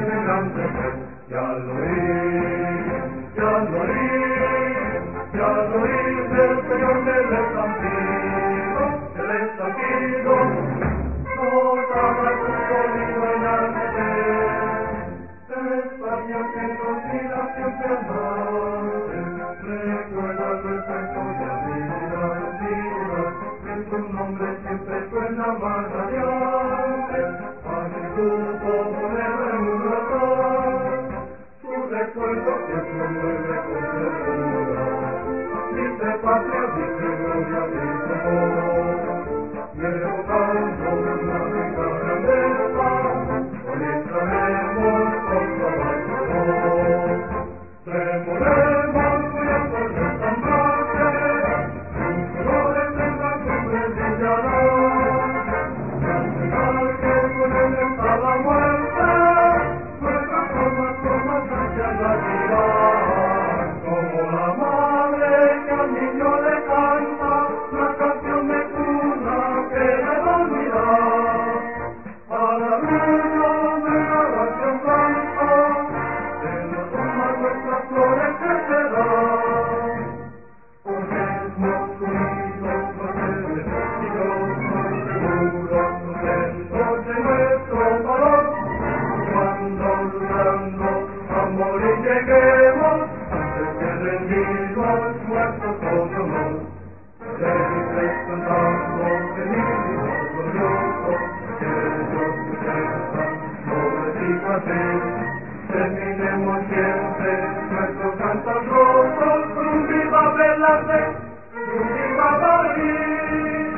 engrandecer. Ya lo oí del Señor del estampido, nos habla su sonido enardecer. España que conspiración te amable, recuerda el perfecto de habilidad, en tu nombre siempre suena más radiante, a Jesús ponerlo en un altar, su recuerdo siempre vuelve con ternura, dice patria, dice gloria, dice amor, y evocando una rica grandeza, hoy estaremos con caballo. Remolemos cuidando el estandarte, sus colores en la cumbre brillarán, y al final que con él está la muerte, nuestras almas hacia la vida, como la madre que al niño le canta la canción de cuna que le dormirá. A la luz de la ración blanca, en los tomas nuestras flores crecerán. Ponemos unidos fuertes y los más seguros, contentos de nuestro valor, luchando, a morir lleguemos, antes que rendirnos muertos con honor. Felices cantando, felices gloriosos, que Dios presenta, nobles y fácil, terminemos siempre nuestros cantos rotos, con un viva Velázquez y un viva París.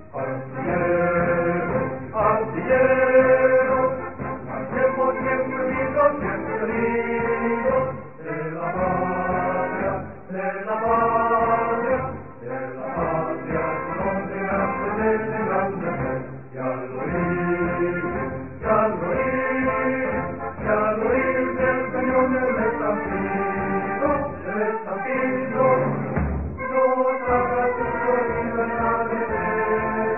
Artilleros, marchemos siempre unidos, siempre unidos, de la patria, de la patria, de la patria, donde nace desde engrandecer. Ya lo oí del Señor del estampido, nos habla su sonido enardecer.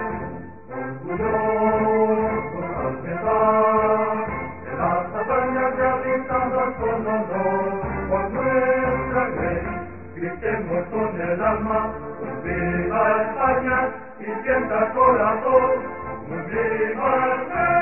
Orgullosos al pensar en las hazañas realizadas con honor por nuestra ley, gritemos con el alma, un viva España, y sienta el corazón, un viva el rey.